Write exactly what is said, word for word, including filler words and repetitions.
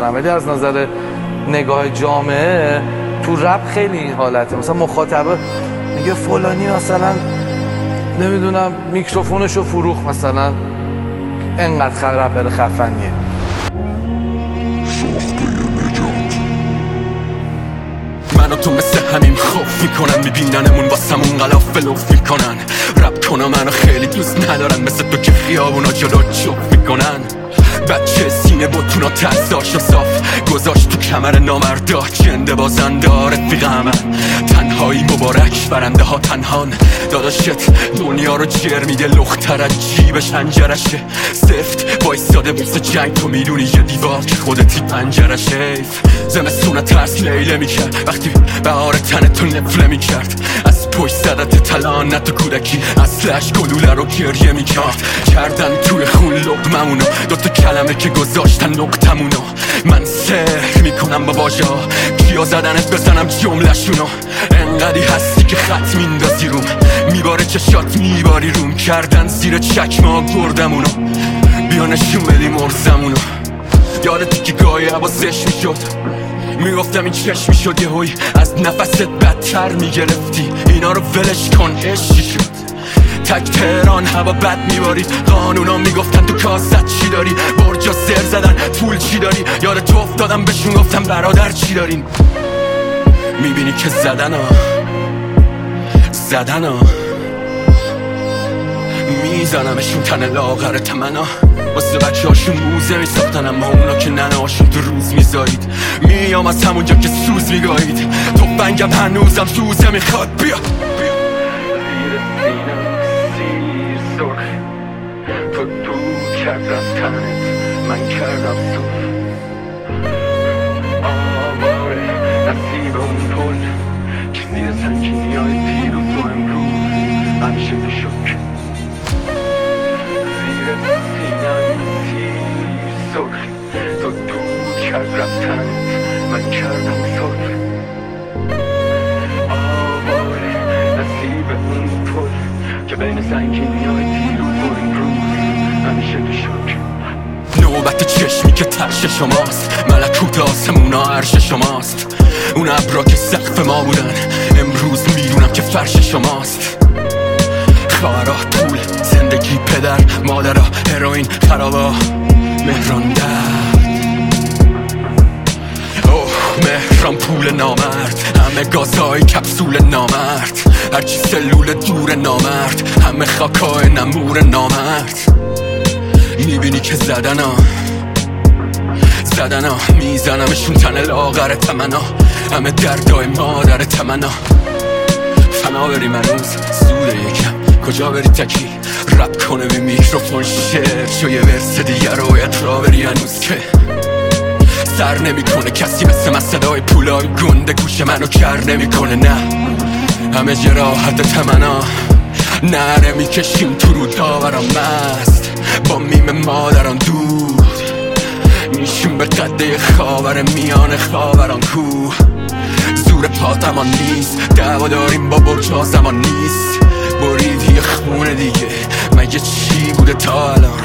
میکنن، ولی از نظر نگاه جامعه تو رپ خیلی این حالته. مثلا مخاطبه میگه فلانی مثلا نمیدونم میکروفونشو فروخ، مثلا انقدر رپر خفنیه. من و تو مثل همین خوف میکنن، میبیننمون واسمون غلاف لوف میکنن. رپ کنم منو خیلی دوست ندارن، مثل تو که خیابونا جلو چوف میکنن. بچه سینه بطونا تزداش و صاف گذاشت تو کمر نامردا، جنده بازنده رفیق من. تنهایی مبارک برنده ها تنهان، داداشت دنیا رو جر میده، لختر از جیبش هنجرشه سفت وایستاده بوسه جنگ. تو میدونی یه دیوار که خودتی پنجرشه. زمستون ترس لیله میکرد وقتی بهار تن تو نفله میکرد. از پشت زدت تلانت و کودکی اصلش گلوله رو گریه میکرد. کردن توی خون لقممونو، دوتا کلمه که گذاشتن نقطمونو. من سحر میکنم با واژه‌ها، کیا زدنت بزنم جمله‌شونو. انقدی هستی که خط میندازی روم، میباره چشات میباری روم. کردن زیر چکمه گردمونو، بیا نشون بدی مرزمونو. یادتی که گاهی عوضش میشد، میگفتم این چشم میشد، یهویی از نفست بدتر میگرفتی. اینا رو ولش کن عشقی شد. تک تهران هوا بد میباری، قانونا میگفتن تو کاست چی داری. برجا سر زدن پول چی داری، یاد تو افتادم بهشون گفتم برادر چی دارین. میبینی که زدن ها زدن ها میزنمشون تن لاغر تمنا. واسه بچه هاشون موزه میساختن، اما اونا که ننه هاشون تو روز میزایید. میام از همونجا که سوز میگایید، تو بنگم هنوزم سوزه میخواد. بیا تو دو کرد رفتنت، من کردم سوف. آواره نصیب اون پل که زیر سنگینی های دیروز و امروز همیشه تو شک. زیر سینم تیر سرخی، تو دو کرد رفتنت، من کردم سوف. آواره نصیب اون پل که بین سنگینی های دیروز و امروز همیشه تو شک. نوبت چشمی که ترش شماست، ملکوت آسمونا عرش شماست. اون ابرا که سقف ما بودن، امروز میدونم که فرش شماست. خواهرا پول، زندگی، پدر، مادرها، هروئین، خرابا، مهران درد. اوه مهران پول نامرد، همه گازای کپسول نامرد. هرچی سلول دور نامرد، همه خاکای نمور نامرد. میبینی که زدن ها زدن ها میزنمشون تن لاغر تمنا. همه دردای مادر تمنا. فنا بریم هنوز زوده یکم، کجا بری تکی رپ کنه بی میکروفون شعر شو یه ورس دیگر رو باید را بری هنوز که سر نمی کنه کسی مثل من. صدای پولای گنده گوش منو کر نمی کنه. نه همه جراحت تمنا، نره میکشیم تو رو داوران مست. با میم مادران دود میشیم به قده خاور میان خاوران کوه. زور پاتمان نیست، دعوا داریم با برج آسمان نیست. بریدی خونه دیگه مگه چی بوده تا الان؟